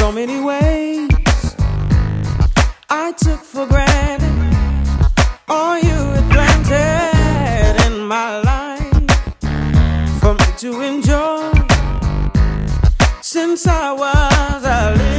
so many ways I took for granted all you had planted in my life for me to enjoy since I was a little